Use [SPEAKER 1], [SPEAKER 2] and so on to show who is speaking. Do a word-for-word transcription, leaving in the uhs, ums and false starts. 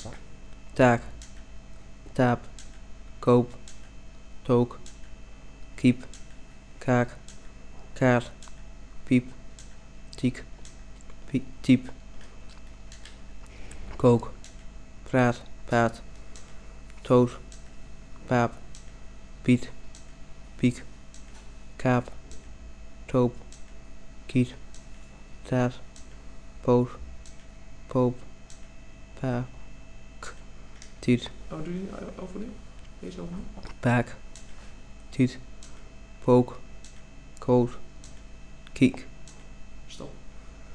[SPEAKER 1] staat?
[SPEAKER 2] Taak. Taap. Koop. Took. Kiep. Kaak. Kaart. Piep. Tiek. Pie, typ. Kook. Praat. Paat. Toot. Paap. Piet. Piek. Kaap. Toop. Kiet. Taat. Poot. Poop. Paak. Tiet.
[SPEAKER 1] Oh, doe je die overnieuw? Deze overnieuw?
[SPEAKER 2] Paak. Tiet. Pook. Koot. Kiek.